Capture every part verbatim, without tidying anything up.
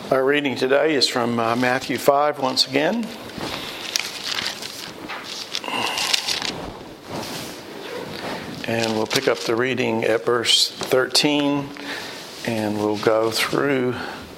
Our reading today is from uh, Matthew five once again. And we'll pick up the reading at verse thirteen, and we'll go through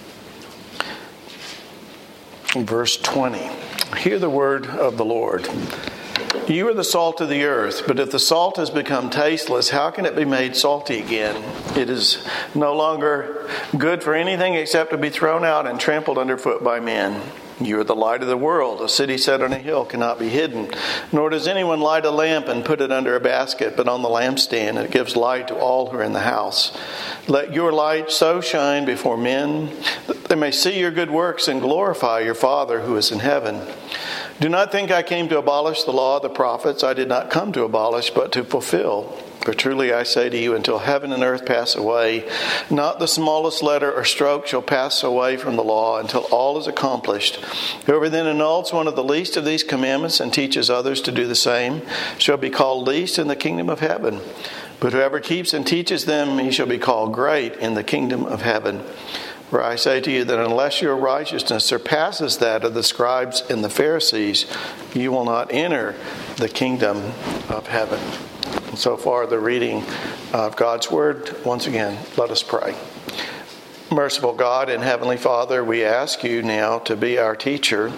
verse twenty. Hear the word of the Lord. You are the salt of the earth, but if the salt has become tasteless, how can it be made salty again? It is no longer good for anything except to be thrown out and trampled underfoot by men. You are the light of the world. A city set on a hill cannot be hidden. Nor does anyone light a lamp and put it under a basket, but on the lampstand, and it gives light to all who are in the house. Let your light so shine before men that they may see your good works and glorify your Father who is in heaven. Do not think I came to abolish the law of the prophets. I did not come to abolish, but to fulfill. For truly I say to you, until heaven and earth pass away, not the smallest letter or stroke shall pass away from the law until all is accomplished. Whoever then annuls one of the least of these commandments and teaches others to do the same shall be called least in the kingdom of heaven. But whoever keeps and teaches them, he shall be called great in the kingdom of heaven. For I say to you that unless your righteousness surpasses that of the scribes and the Pharisees, you will not enter the kingdom of heaven. And so far, the reading of God's Word. Once again, let us pray. Merciful God and Heavenly Father, we ask you now to be our teacher.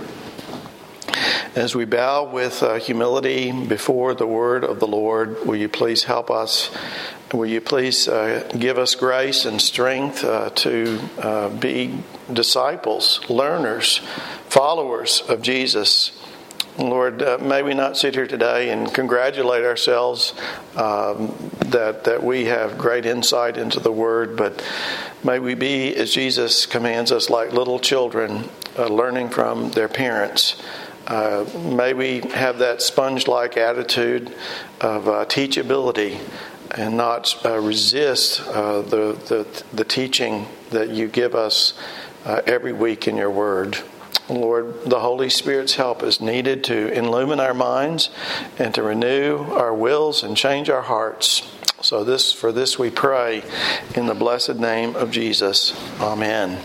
As we bow with uh, humility before the Word of the Lord, will you please help us? Will you please uh, give us grace and strength uh, to uh, be disciples, learners, followers of Jesus? Lord, uh, may we not sit here today and congratulate ourselves um, that that we have great insight into the Word, but may we be, as Jesus commands us, like little children uh, learning from their parents. Uh, may we have that sponge-like attitude of uh, teachability and not uh, resist uh, the, the the teaching that you give us uh, every week in your Word. Lord, the Holy Spirit's help is needed to illumine our minds and to renew our wills and change our hearts. So this, for this we pray in the blessed name of Jesus. Amen.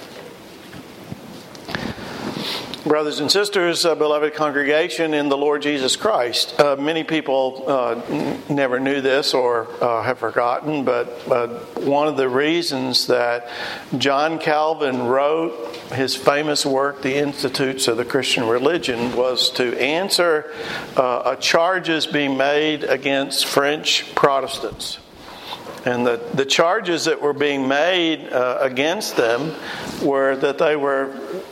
Brothers and sisters, uh, beloved congregation in the Lord Jesus Christ, uh, many people uh, n- never knew this or uh, have forgotten, but uh, one of the reasons that John Calvin wrote his famous work, The Institutes of the Christian Religion, was to answer uh, charges being made against French Protestants. And the, the charges that were being made uh, against them were that they were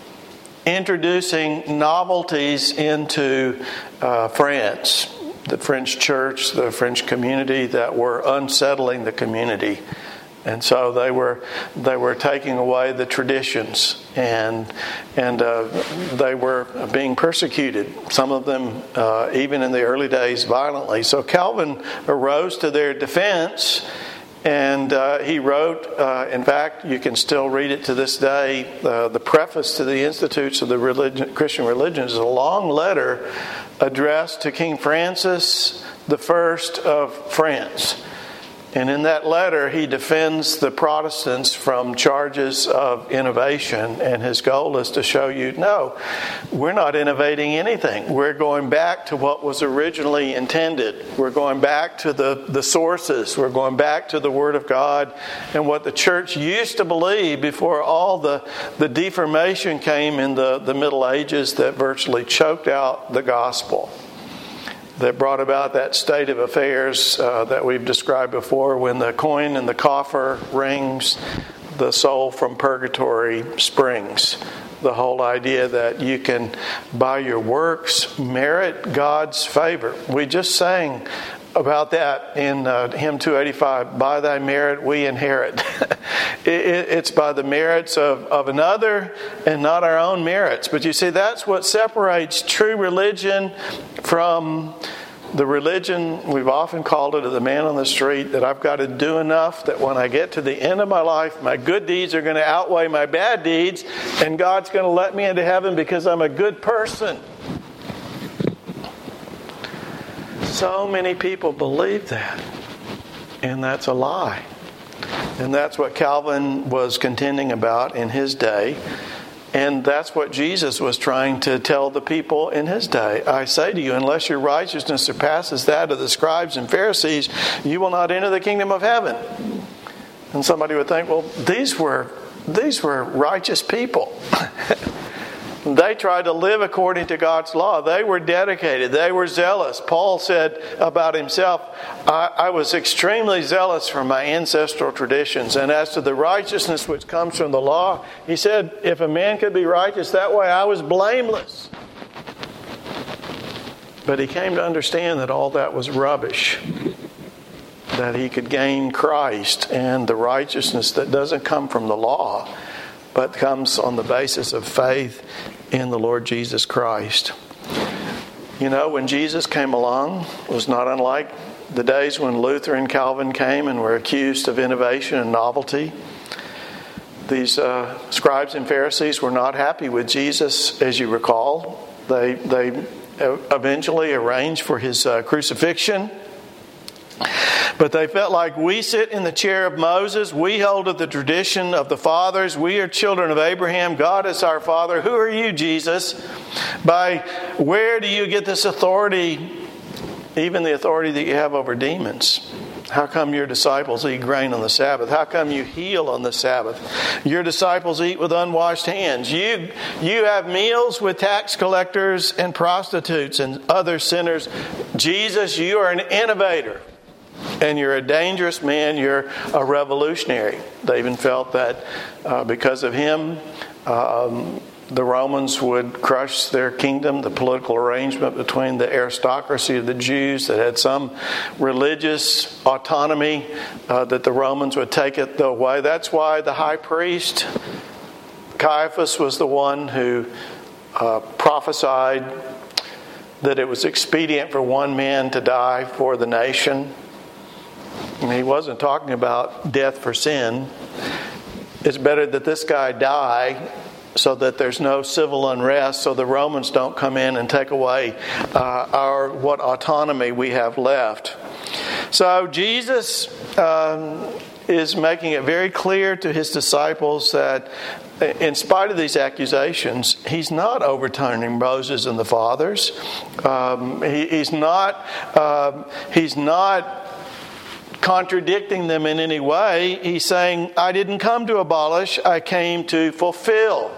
introducing novelties into uh, France, the French church, the French community, that were unsettling the community. And so they were they were taking away the traditions, and and uh, they were being persecuted. Some of them, uh, even in the early days, violently. So Calvin arose to their defense. And uh, he wrote, uh, in fact, you can still read it to this day, uh, the preface to the Institutes of the Religion, Christian Religion is a long letter addressed to King Francis the First of France. And in that letter, he defends the Protestants from charges of innovation. And his goal is to show you, no, we're not innovating anything. We're going back to what was originally intended. We're going back to the, the sources. We're going back to the Word of God and what the church used to believe before all the, the deformation came in the, the Middle Ages that virtually choked out the gospel, that brought about that state of affairs uh, that we've described before. When the coin in the coffer rings, the soul from purgatory springs. The whole idea that you can, by your works, merit God's favor. We just sang about that in uh, hymn two eighty-five, by thy merit we inherit. it, it, it's by the merits of, of another and not our own merits. But you see, that's what separates true religion from the religion, we've often called it, of the man on the street, that I've got to do enough that when I get to the end of my life, my good deeds are going to outweigh my bad deeds, and God's going to let me into heaven because I'm a good person. So many people believe that, and that's a lie. And that's what Calvin was contending about in his day. And that's what Jesus was trying to tell the people in his day. I say to you, unless your righteousness surpasses that of the scribes and Pharisees, you will not enter the kingdom of heaven. And somebody would think, well, these were these were righteous people. They tried to live according to God's law. They were dedicated. They were zealous. Paul said about himself, I, I was extremely zealous for my ancestral traditions. And as to the righteousness which comes from the law, he said, if a man could be righteous that way, I was blameless. But he came to understand that all that was rubbish. That he could gain Christ and the righteousness that doesn't come from the law, but comes on the basis of faith in the Lord Jesus Christ. You know, when Jesus came along, it was not unlike the days when Luther and Calvin came and were accused of innovation and novelty. These uh, scribes and Pharisees were not happy with Jesus, as you recall. They, they eventually arranged for his uh, crucifixion. But they felt like, we sit in the chair of Moses. We hold to the tradition of the fathers. We are children of Abraham. God is our Father. Who are you, Jesus? By where do you get this authority, even the authority that you have over demons? How come your disciples eat grain on the Sabbath? How come you heal on the Sabbath? Your disciples eat with unwashed hands. You, you have meals with tax collectors and prostitutes and other sinners. Jesus, you are an innovator. And you're a dangerous man. You're a revolutionary. They even felt that uh, because of him, um, the Romans would crush their kingdom, the political arrangement between the aristocracy of the Jews that had some religious autonomy, uh, that the Romans would take it away. That's why the high priest, Caiaphas, was the one who uh, prophesied that it was expedient for one man to die for the nation. And he wasn't talking about death for sin. It's better that this guy die so that there's no civil unrest, so the Romans don't come in and take away uh, our what autonomy we have left. So Jesus um, is making it very clear to his disciples that in spite of these accusations, he's not overturning Moses and the fathers. Um, he, he's not. Uh, he's not. contradicting them in any way. He's saying, I didn't come to abolish, I came to fulfill.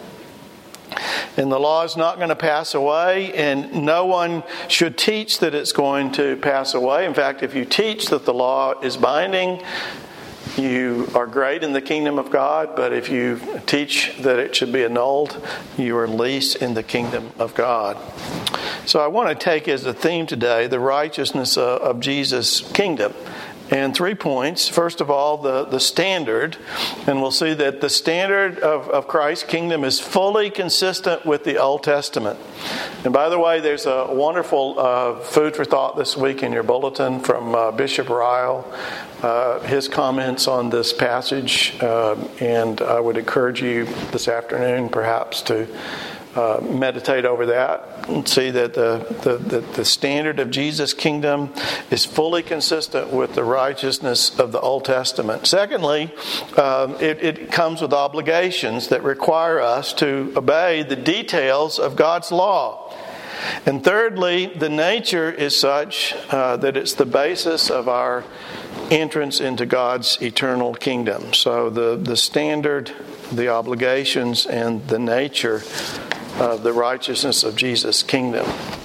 And the law is not going to pass away, and no one should teach that it's going to pass away. In fact, if you teach that the law is binding, you are great in the kingdom of God, but if you teach that it should be annulled, you are least in the kingdom of God. So I want to take as a theme today the righteousness of Jesus' kingdom. And three points. First of all, the, the standard. And we'll see that the standard of, of Christ's kingdom is fully consistent with the Old Testament. And by the way, there's a wonderful uh, food for thought this week in your bulletin from uh, Bishop Ryle. Uh, his comments on this passage. Uh, and I would encourage you this afternoon perhaps to Uh, meditate over that and see that the, the, the, the standard of Jesus' kingdom is fully consistent with the righteousness of the Old Testament. Secondly, um, it, it comes with obligations that require us to obey the details of God's law. And thirdly, the nature is such uh, that it's the basis of our entrance into God's eternal kingdom. So the, the standard, the obligations, and the nature of the righteousness of Jesus' kingdom.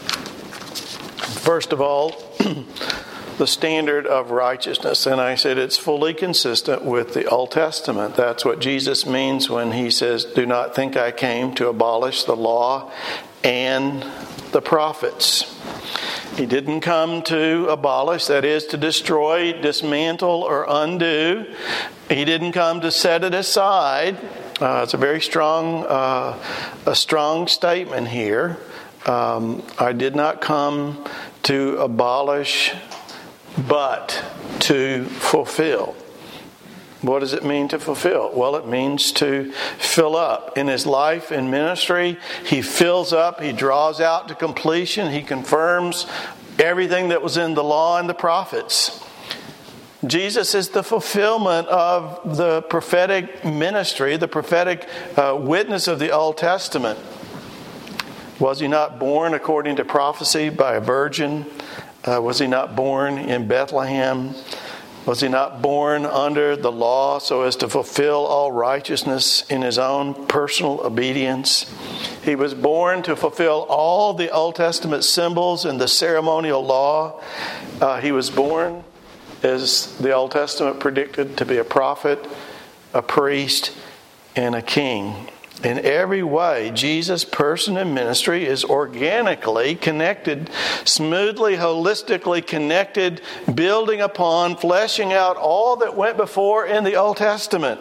First of all, the standard of righteousness. And I said it's fully consistent with the Old Testament. That's what Jesus means when he says, do not think I came to abolish the law and the prophets. He didn't come to abolish, that is, to destroy, dismantle, or undo. He didn't come to set it aside. Uh, it's a very strong, uh, a strong statement here. Um, I did not come to abolish, but to fulfill. What does it mean to fulfill? Well, it means to fill up. In his life and ministry, he fills up, he draws out to completion, he confirms everything that was in the law and the prophets. Jesus is the fulfillment of the prophetic ministry, the prophetic uh, witness of the Old Testament. Was he not born according to prophecy by a virgin? Uh, was he not born in Bethlehem? Was he not born under the law so as to fulfill all righteousness in his own personal obedience? He was born to fulfill all the Old Testament symbols in the ceremonial law. Uh, he was born, as the Old Testament predicted, to be a prophet, a priest, and a king. In every way, Jesus' person and ministry is organically connected, smoothly, holistically connected, building upon, fleshing out all that went before in the Old Testament.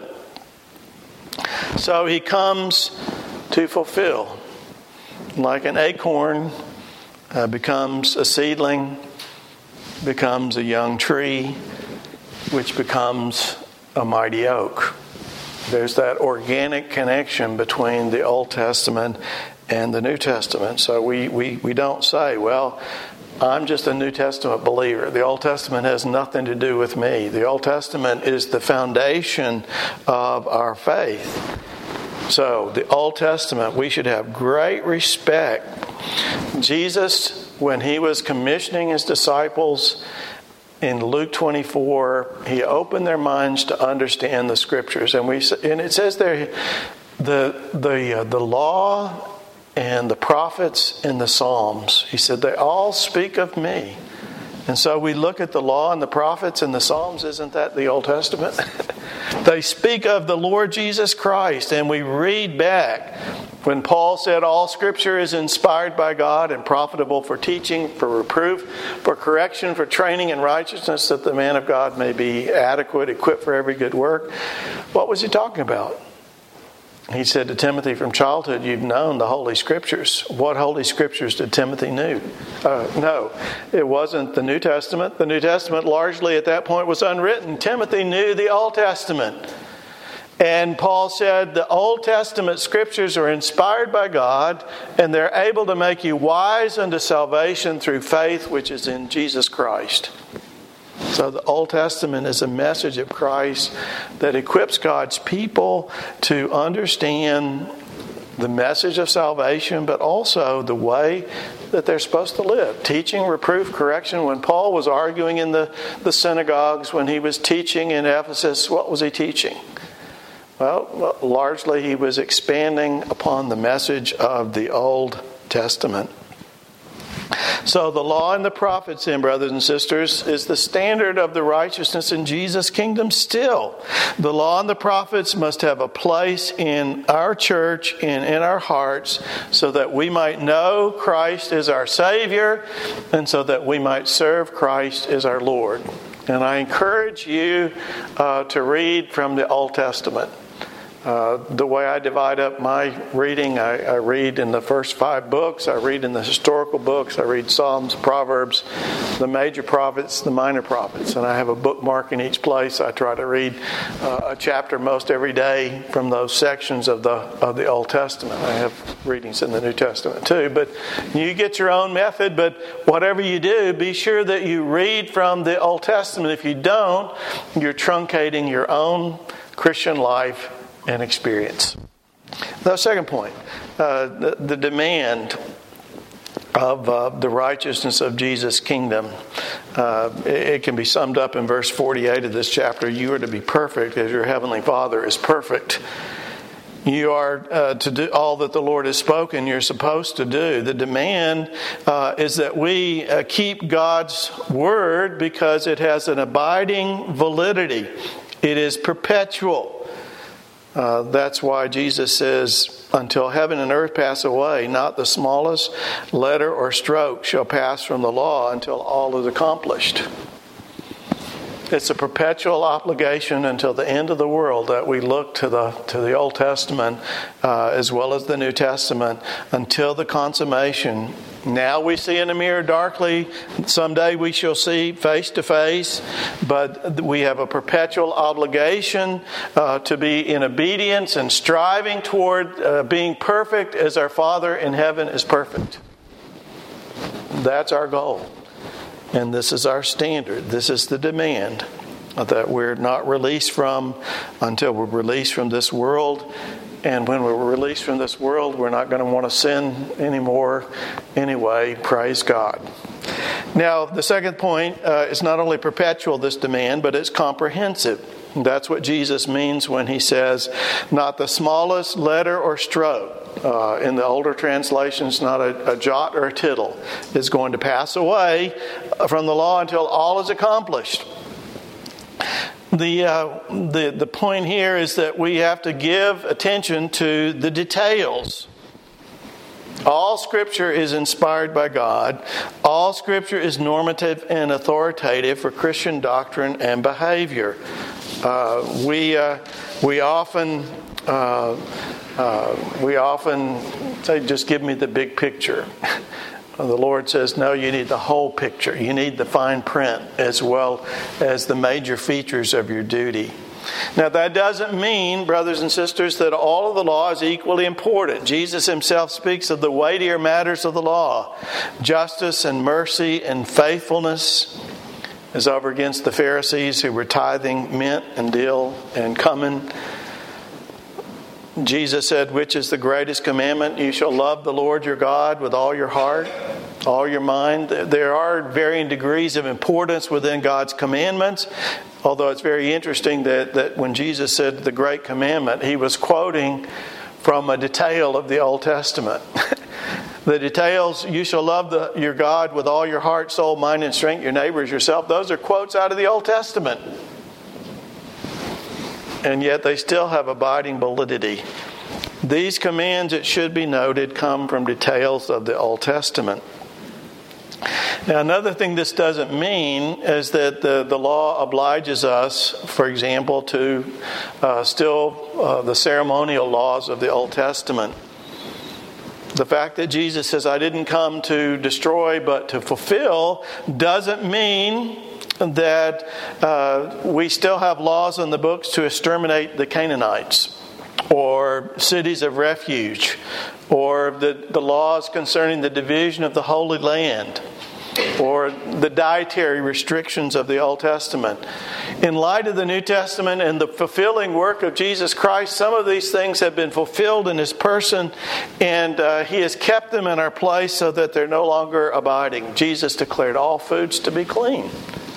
So he comes to fulfill. Like an acorn uh, becomes a seedling, becomes a young tree, which becomes a mighty oak. There's that organic connection between the Old Testament and the New Testament. So we, we, we don't say, well, I'm just a New Testament believer. The Old Testament has nothing to do with me. The Old Testament is the foundation of our faith. So the Old Testament, we should have great respect. Jesus, when he was commissioning his disciples, in Luke twenty-four, he opened their minds to understand the Scriptures, and we and it says there, the the uh, the law and the prophets and the Psalms. He said they all speak of me, and so we look at the law and the prophets and the Psalms. Isn't that the Old Testament? They speak of the Lord Jesus Christ, and we read back when Paul said all Scripture is inspired by God and profitable for teaching, for reproof, for correction, for training in righteousness, that the man of God may be adequate, equipped for every good work. What was he talking about? He said to Timothy, from childhood you've known the Holy Scriptures. What Holy Scriptures did Timothy know? Uh, no, it wasn't the New Testament. The New Testament largely at that point was unwritten. Timothy knew the Old Testament. And Paul said the Old Testament Scriptures are inspired by God, and they're able to make you wise unto salvation through faith which is in Jesus Christ. So the Old Testament is a message of Christ that equips God's people to understand the message of salvation, but also the way that they're supposed to live. Teaching, reproof, correction. When Paul was arguing in the, the synagogues, when he was teaching in Ephesus, what was he teaching? Well, largely he was expanding upon the message of the Old Testament. So the law and the prophets, then, brothers and sisters, is the standard of the righteousness in Jesus' kingdom still. The law and the prophets must have a place in our church and in our hearts so that we might know Christ as our Savior and so that we might serve Christ as our Lord. And I encourage you uh, to read from the Old Testament. Uh, the way I divide up my reading, I, I read in the first five books, I read in the historical books, I read Psalms, Proverbs, the major prophets, the minor prophets, and I have a bookmark in each place. I try to read uh, a chapter most every day from those sections of the of the Old Testament. I have readings in the New Testament too, but you get your own method, but whatever you do, be sure that you read from the Old Testament. If you don't, you're truncating your own Christian life and experience. The second point, uh, the, the demand of uh, the righteousness of Jesus' kingdom. Uh, it, it can be summed up in verse forty-eight of this chapter. You are to be perfect as your heavenly Father is perfect. You are uh, to do all that the Lord has spoken you're supposed to do. The demand uh, is that we uh, keep God's word because it has an abiding validity. It is perpetual. Uh, that's why Jesus says, until heaven and earth pass away, not the smallest letter or stroke shall pass from the law until all is accomplished. It's a perpetual obligation until the end of the world that we look to the to the Old Testament uh, as well as the New Testament until the consummation. Now we see in a mirror darkly. Someday we shall see face to face. But we have a perpetual obligation uh, to be in obedience and striving toward uh, being perfect as our Father in heaven is perfect. That's our goal. And this is our standard. This is the demand. that we're not released from until we're released from this world. And when we're released from this world, we're not going to want to sin anymore anyway. Praise God. Now, the second point uh, is not only perpetual, this demand, but it's comprehensive. That's what Jesus means when he says, not the smallest letter or stroke. Uh, in the older translations, not a, a jot or a tittle is going to pass away from the law until all is accomplished. The, uh, the, the point here is that we have to give attention to the details. All Scripture is inspired by God. All Scripture is normative and authoritative for Christian doctrine and behavior. Uh, we uh, we often uh, uh, we often say, "Just give me the big picture." The Lord says, "No, you need the whole picture. You need the fine print as well as the major features of your duty." Now, that doesn't mean, brothers and sisters, that all of the law is equally important. Jesus himself speaks of the weightier matters of the law. Justice and mercy and faithfulness is over against the Pharisees who were tithing mint and dill and cumin. Jesus said, which is the greatest commandment? You shall love the Lord your God with all your heart, all your mind. There are varying degrees of importance within God's commandments, although it's very interesting that, that when Jesus said the great commandment, he was quoting from a detail of the Old Testament. The details, you shall love the, your God with all your heart, soul, mind, and strength, your neighbor as yourself. Those are quotes out of the Old Testament. And yet they still have abiding validity. These commands, it should be noted, come from details of the Old Testament. Now, another thing this doesn't mean is that the, the law obliges us, for example, to uh, still uh, the ceremonial laws of the Old Testament. The fact that Jesus says, I didn't come to destroy but to fulfill, doesn't mean that uh, we still have laws in the books to exterminate the Canaanites or cities of refuge or the, the laws concerning the division of the Holy Land or the dietary restrictions of the Old Testament. In light of the New Testament and the fulfilling work of Jesus Christ, some of these things have been fulfilled in His person, and uh, He has kept them in our place so that they're no longer abiding. Jesus declared all foods to be clean.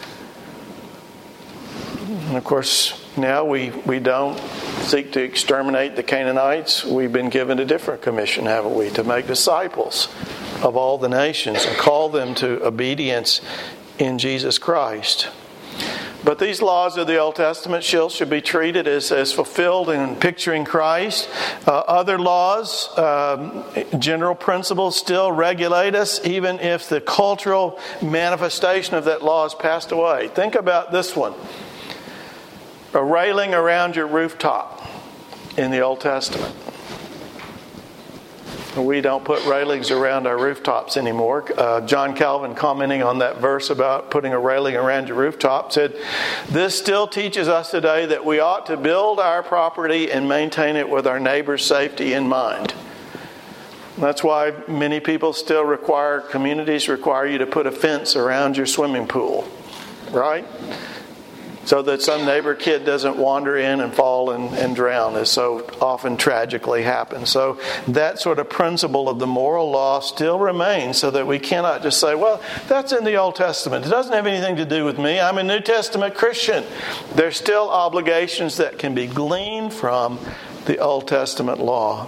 And of course, now we, we don't seek to exterminate the Canaanites. We've been given a different commission, haven't we? To make disciples of all the nations and call them to obedience in Jesus Christ. But these laws of the Old Testament still should be treated as, as fulfilled in picturing Christ. Uh, other laws, um, general principles still regulate us, even if the cultural manifestation of that law has passed away. Think about this one. A railing around your rooftop in the Old Testament. We don't put railings around our rooftops anymore. Uh, John Calvin, commenting on that verse about putting a railing around your rooftop, said, this still teaches us today that we ought to build our property and maintain it with our neighbor's safety in mind. That's why many people still require, communities require you to put a fence around your swimming pool, right? So that some neighbor kid doesn't wander in and fall and, and drown, as so often tragically happens. So that sort of principle of the moral law still remains, so that we cannot just say, well, that's in the Old Testament. It doesn't have anything to do with me. I'm a New Testament Christian. There's still obligations that can be gleaned from the Old Testament law.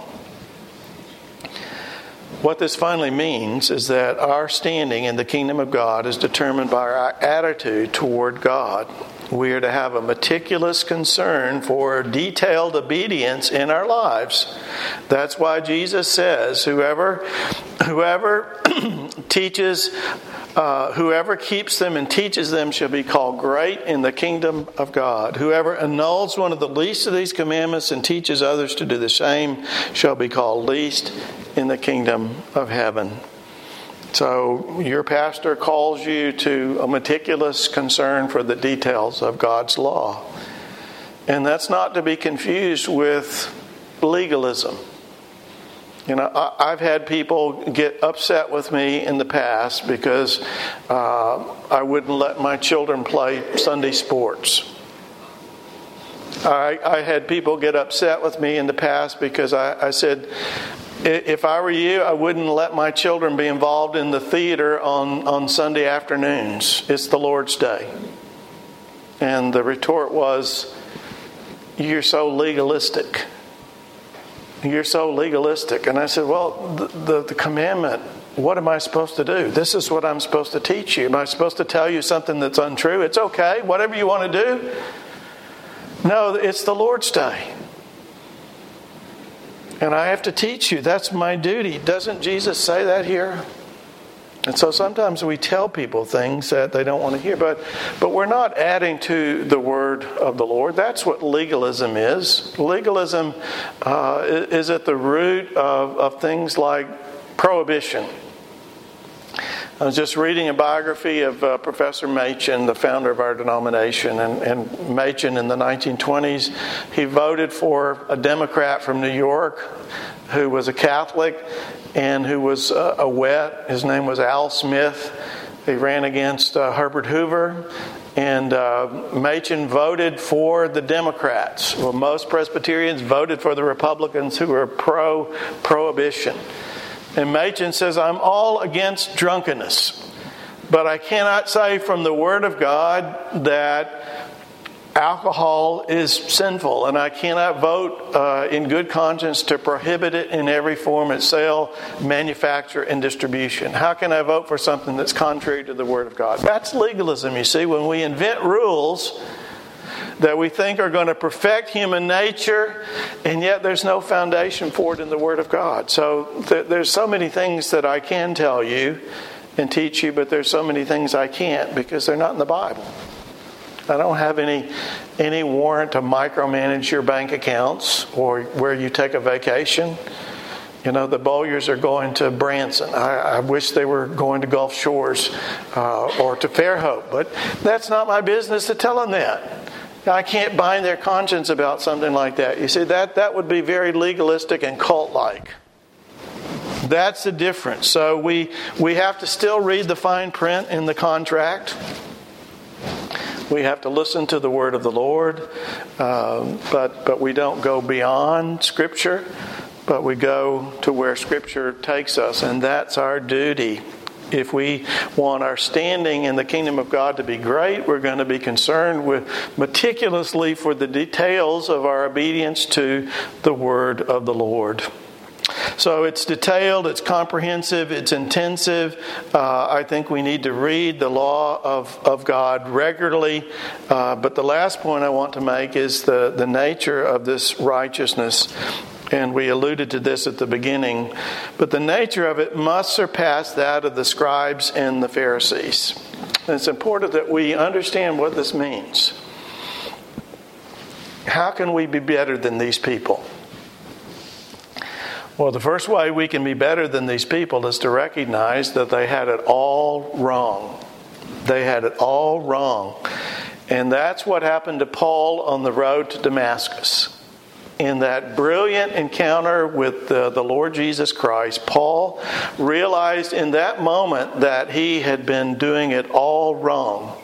What this finally means is that our standing in the kingdom of God is determined by our attitude toward God. We are to have a meticulous concern for detailed obedience in our lives. That's why Jesus says, whoever whoever teaches, uh, whoever keeps them and teaches them shall be called great in the kingdom of God. Whoever annuls one of the least of these commandments and teaches others to do the same shall be called least in the kingdom of heaven. So your pastor calls you to a meticulous concern for the details of God's law. And that's not to be confused with legalism. You know, I've had people get upset with me in the past because uh, I wouldn't let my children play Sunday sports. I, I had people get upset with me in the past because I, I said, if I were you, I wouldn't let my children be involved in the theater on, on Sunday afternoons. It's the Lord's Day. And the retort was, you're so legalistic. You're so legalistic. And I said, well, the, the, the commandment, what am I supposed to do? This is what I'm supposed to teach you. Am I supposed to tell you something that's untrue? It's okay, whatever you want to do. No, it's the Lord's Day. And I have to teach you. That's my duty. Doesn't Jesus say that here? And so sometimes we tell people things that they don't want to hear. But, but we're not adding to the word of the Lord. That's what legalism is. Legalism uh, is at the root of, of things like prohibition. I was just reading a biography of uh, Professor Machen, the founder of our denomination. And, and Machen, in the nineteen twenties, he voted for a Democrat from New York who was a Catholic and who was uh, a wet. His name was Al Smith. He ran against uh, Herbert Hoover. And uh, Machen voted for the Democrats. Well, most Presbyterians voted for the Republicans who were pro-prohibition. And Machen says, I'm all against drunkenness, but I cannot say from the Word of God that alcohol is sinful, and I cannot vote uh, in good conscience to prohibit it in every form its sale, manufacture, and distribution. How can I vote for something that's contrary to the Word of God? That's legalism, you see, when we invent rules that we think are going to perfect human nature, and yet there's no foundation for it in the Word of God. So th- there's so many things that I can tell you and teach you, but there's so many things I can't because they're not in the Bible. I don't have any any warrant to micromanage your bank accounts or where you take a vacation. You know, the Bowyers are going to Branson. I, I wish they were going to Gulf Shores uh, or to Fairhope, but that's not my business to tell them that. I can't bind their conscience about something like that. You see, that, that would be very legalistic and cult-like. That's the difference. So we, we have to still read the fine print in the contract. We have to listen to the word of the Lord. Um, but, but we don't go beyond Scripture, but we go to where Scripture takes us. And that's our duty. If we want our standing in the kingdom of God to be great, we're going to be concerned with meticulously for the details of our obedience to the word of the Lord. So it's detailed, it's comprehensive, it's intensive. Uh, I think we need to read the law of, of God regularly. Uh, but the last point I want to make is the, the nature of this righteousness. And we alluded to this at the beginning. But the nature of it must surpass that of the scribes and the Pharisees. And it's important that we understand what this means. How can we be better than these people? Well, the first way we can be better than these people is to recognize that they had it all wrong. They had it all wrong. And that's what happened to Paul on the road to Damascus. In that brilliant encounter with the, the Lord Jesus Christ, Paul realized in that moment that he had been doing it all wrong.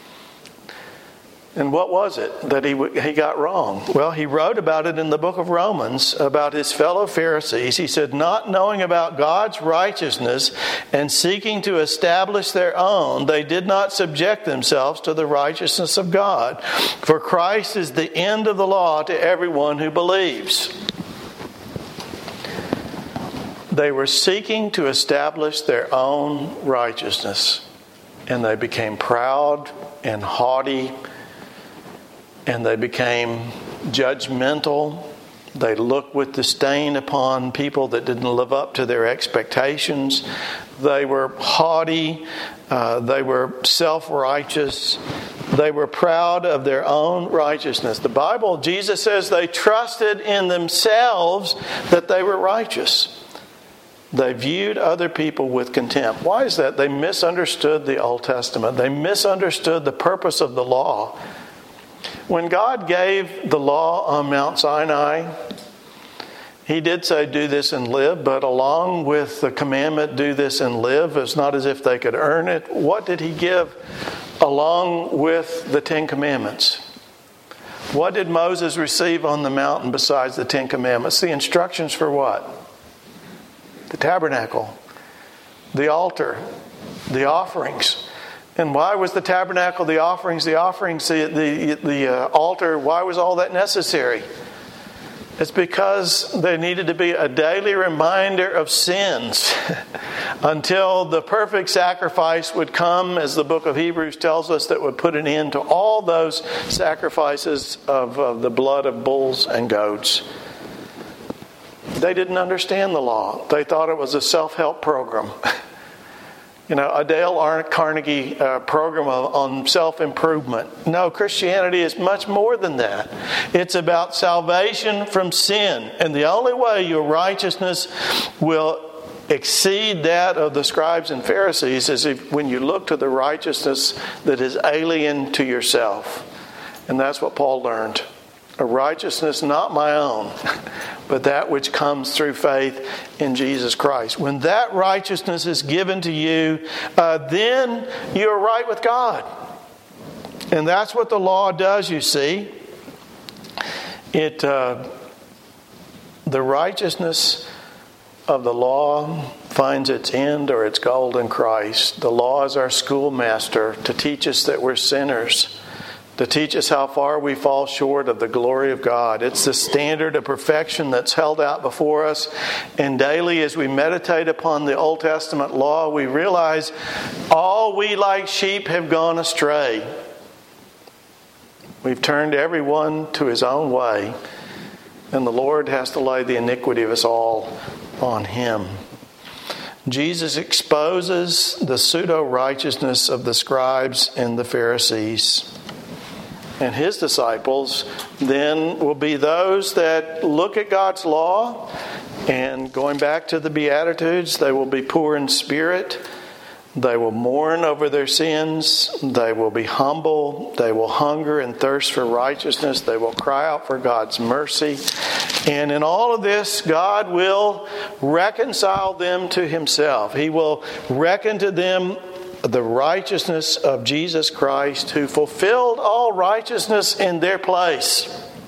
And what was it that he he got wrong? Well, he wrote about it in the book of Romans about his fellow Pharisees. He said, not knowing about God's righteousness and seeking to establish their own, they did not subject themselves to the righteousness of God. For Christ is the end of the law to everyone who believes. They were seeking to establish their own righteousness, and they became proud and haughty. And they became judgmental. They looked with disdain upon people that didn't live up to their expectations. They were haughty. Uh, they were self-righteous. They were proud of their own righteousness. The Bible, Jesus says they trusted in themselves that they were righteous. They viewed other people with contempt. Why is that? They misunderstood the Old Testament. They misunderstood the purpose of the law. When God gave the law on Mount Sinai, He did say, do this and live, but along with the commandment, do this and live, it's not as if they could earn it. What did He give along with the Ten Commandments? What did Moses receive on the mountain besides the Ten Commandments? The instructions for what? The tabernacle, the altar, the offerings. And why was the tabernacle, the offerings, the offerings, the, the, the uh, altar, why was all that necessary? It's because there needed to be a daily reminder of sins until the perfect sacrifice would come, as the book of Hebrews tells us, that would put an end to all those sacrifices of, of the blood of bulls and goats. They didn't understand the law. They thought it was a self-help program. You know, a Dale Carnegie uh, program on self-improvement. No, Christianity is much more than that. It's about salvation from sin. And the only way your righteousness will exceed that of the scribes and Pharisees is if, when you look to the righteousness that is alien to yourself. And that's what Paul learned. A righteousness not my own, but that which comes through faith in Jesus Christ. When that righteousness is given to you, uh, then you're right with God. And that's what the law does, you see. It, uh, the righteousness of the law finds its end or its goal in Christ. The law is our schoolmaster to teach us that we're sinners, to teach us how far we fall short of the glory of God. It's the standard of perfection that's held out before us. And daily as we meditate upon the Old Testament law, we realize all we like sheep have gone astray. We've turned everyone to his own way. And the Lord has to lay the iniquity of us all on Him. Jesus exposes the pseudo-righteousness of the scribes and the Pharisees. And His disciples then will be those that look at God's law, and going back to the Beatitudes, they will be poor in spirit. They will mourn over their sins. They will be humble. They will hunger and thirst for righteousness. They will cry out for God's mercy. And in all of this, God will reconcile them to Himself. He will reckon to them the righteousness of Jesus Christ, who fulfilled all righteousness in their place.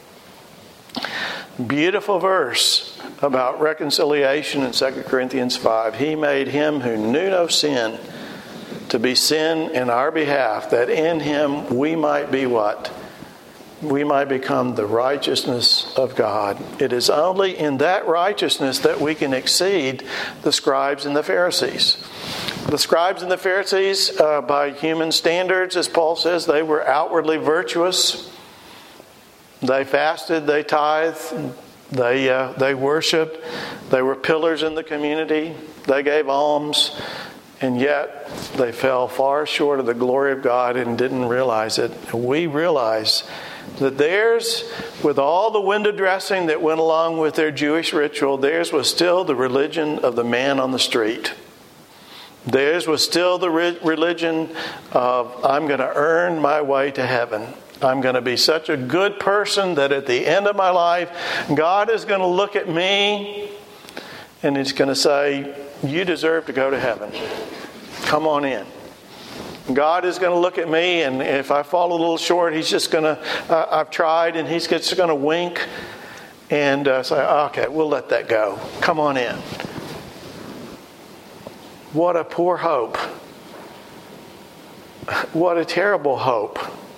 Beautiful verse about reconciliation in Second Corinthians five. He made Him who knew no sin to be sin in our behalf, that in Him we might be what? We might become the righteousness of God. It is only in that righteousness that we can exceed the scribes and the Pharisees. The scribes and the Pharisees, uh, by human standards, as Paul says, they were outwardly virtuous. They fasted, they tithed, they uh, they worshipped. They were pillars in the community. They gave alms, and yet they fell far short of the glory of God and didn't realize it. And we realize that theirs, with all the window dressing that went along with their Jewish ritual, theirs was still the religion of the man on the street. Theirs was still the re- religion of, I'm going to earn my way to heaven. I'm going to be such a good person that at the end of my life, God is going to look at me and He's going to say, you deserve to go to heaven. Come on in. God is going to look at me, and if I fall a little short, He's just going to, uh, I've tried, and He's just going to wink and uh, say, okay, we'll let that go. Come on in. What a poor hope. What a terrible hope.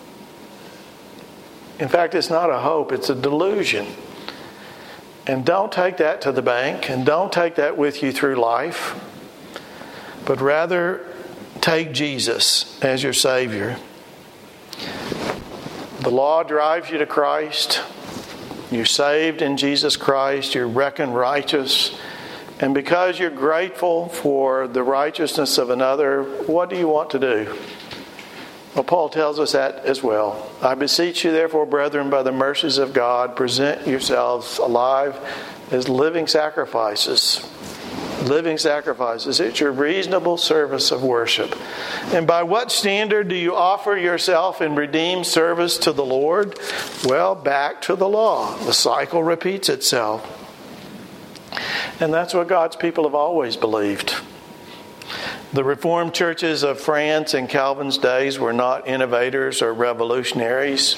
In fact, it's not a hope, it's a delusion. And don't take that to the bank, and don't take that with you through life, but rather take Jesus as your Savior. The law drives you to Christ. You're saved in Jesus Christ. You're reckoned righteous. And because you're grateful for the righteousness of another, what do you want to do? Well, Paul tells us that as well. I beseech you, therefore, brethren, by the mercies of God, present yourselves alive as living sacrifices. Living sacrifices. It's your reasonable service of worship. And by what standard do you offer yourself in redeemed service to the Lord? Well, back to the law. The cycle repeats itself. And that's what God's people have always believed. The Reformed churches of France in Calvin's days were not innovators or revolutionaries.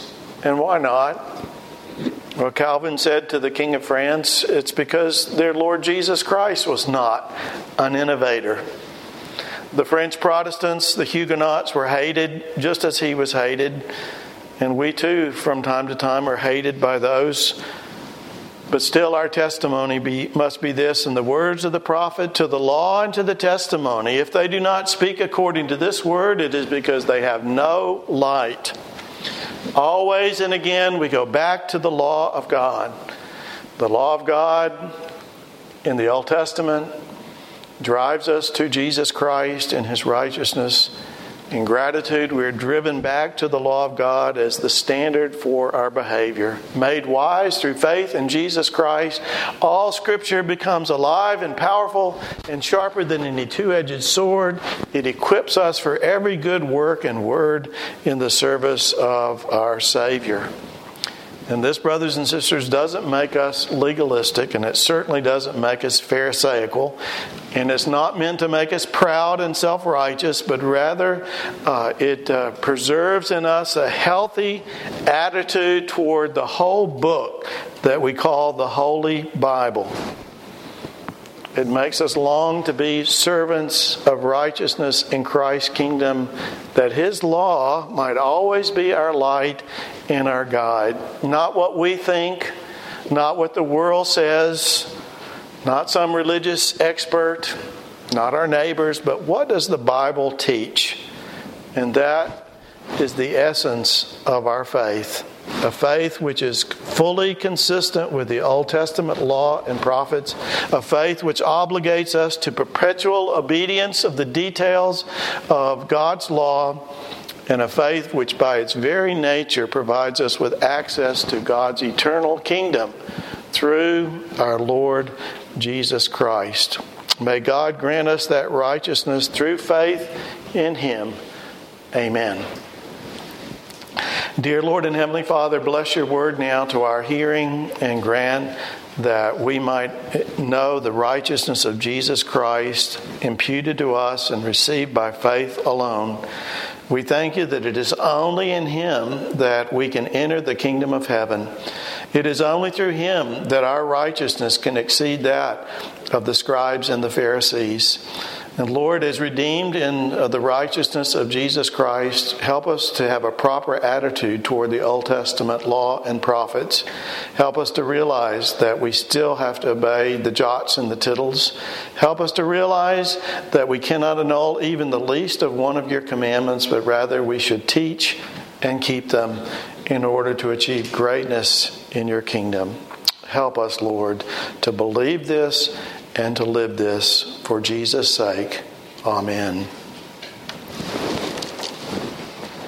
And why not? Well, Calvin said to the King of France, it's because their Lord Jesus Christ was not an innovator. The French Protestants, the Huguenots, were hated just as he was hated. And we too, from time to time, are hated by those. But still our testimony be, must be this, in the words of the prophet, to the law and to the testimony. If they do not speak according to this word, it is because they have no light. Always and again we go back to the law of God. The law of God in the Old Testament drives us to Jesus Christ and His righteousness. In gratitude, we are driven back to the law of God as the standard for our behavior. Made wise through faith in Jesus Christ, all Scripture becomes alive and powerful and sharper than any two-edged sword. It equips us for every good work and word in the service of our Savior. And this, brothers and sisters, doesn't make us legalistic, and it certainly doesn't make us pharisaical. And it's not meant to make us proud and self-righteous, but rather uh, it uh, preserves in us a healthy attitude toward the whole book that we call the Holy Bible. It makes us long to be servants of righteousness in Christ's kingdom, that His law might always be our light and our guide. Not what we think, not what the world says, not some religious expert, not our neighbors, but what does the Bible teach? And that is the essence of our faith. A faith which is fully consistent with the Old Testament law and prophets. A faith which obligates us to perpetual obedience of the details of God's law. And a faith which by its very nature provides us with access to God's eternal kingdom through our Lord Jesus Christ. May God grant us that righteousness through faith in Him. Amen. Dear Lord and Heavenly Father, bless your word now to our hearing, and grant that we might know the righteousness of Jesus Christ imputed to us and received by faith alone. We thank you that it is only in Him that we can enter the kingdom of heaven. It is only through Him that our righteousness can exceed that of the scribes and the Pharisees. And Lord, as redeemed in the righteousness of Jesus Christ, help us to have a proper attitude toward the Old Testament law and prophets. Help us to realize that we still have to obey the jots and the tittles. Help us to realize that we cannot annul even the least of one of your commandments, but rather we should teach and keep them in order to achieve greatness in your kingdom. Help us, Lord, to believe this and to live this for Jesus' sake. Amen.